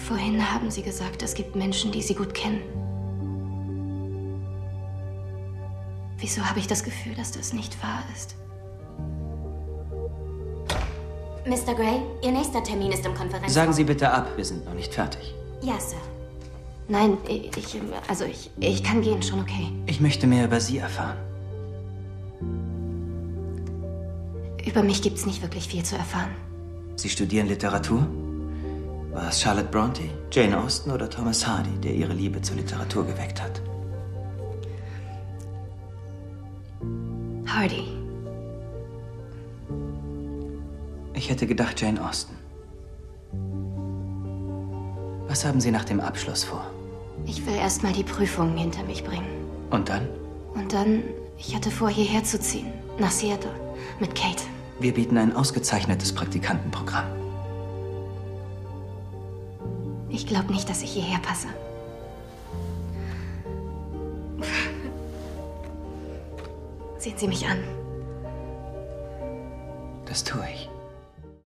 Vorhin haben Sie gesagt, es gibt Menschen, die Sie gut kennen. Wieso habe ich das Gefühl, dass das nicht wahr ist? Mr. Gray, Ihr nächster Termin ist im Konferenzraum. Sagen Sie bitte ab, wir sind noch nicht fertig. Ja, Sir. Nein, ich kann gehen, schon okay. Ich möchte mehr über Sie erfahren. Über mich gibt's nicht wirklich viel zu erfahren. Sie studieren Literatur? War es Charlotte Bronte, Jane Austen oder Thomas Hardy, der Ihre Liebe zur Literatur geweckt hat? Hardy. Ich hätte gedacht, Jane Austen. Was haben Sie nach dem Abschluss vor? Ich will erst mal die Prüfungen hinter mich bringen. Und dann? Und dann, ich hatte vor, hierher zu ziehen. Nach Seattle. Mit Kate. Wir bieten ein ausgezeichnetes Praktikantenprogramm. Ich glaube nicht, dass ich hierher passe. Sehen Sie mich an. Das tue ich.